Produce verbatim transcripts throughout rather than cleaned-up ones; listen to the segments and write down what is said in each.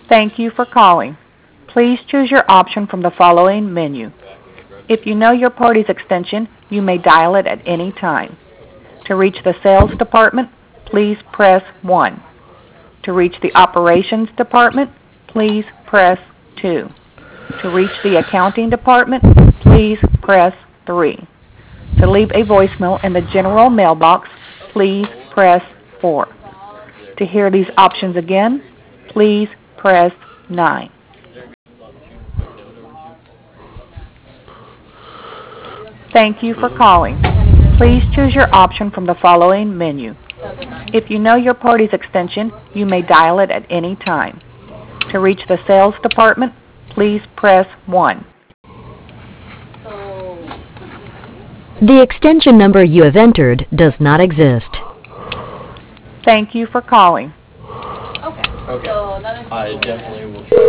Thank you for calling. Please choose your option from the following menu. If you know your party's extension, you may dial it at any time. To reach the sales department, please press one. To reach the operations department, please press two. To reach the accounting department, please press three. To leave a voicemail in the general mailbox, please press four. To hear these options again, please press nine. Thank you for calling. Please choose your option from the following menu. If you know your party's extension, you may dial it at any time. To reach the sales department, please press one. The extension number you have entered does not exist. Thank you for calling. Okay. I definitely will try.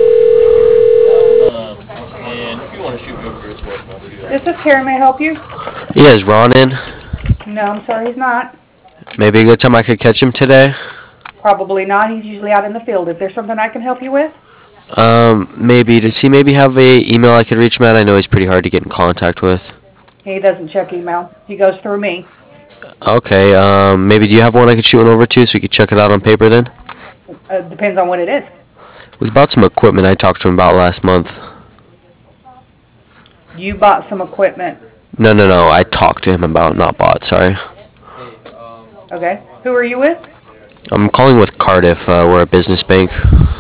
Um, and if you want to shoot me over his voicemail, do that. This is Karen. May I help you? Yeah, is Ron in? No, I'm sorry, he's not. Maybe a good time I could catch him today? Probably not. He's usually out in the field. Is there something I can help you with? Um, maybe. Does he maybe have a email I could reach him at? I know he's pretty hard to get in contact with. He doesn't check email. He goes through me. Okay, um, maybe do you have one I could shoot one over to so we could check it out on paper then? Uh, depends on what it is. It was about some equipment I talked to him about last month. You bought some equipment. No, no, no, I talked to him about, not bought, sorry. Okay. Who are you with? I'm calling with Cardiff, uh, we're a business bank.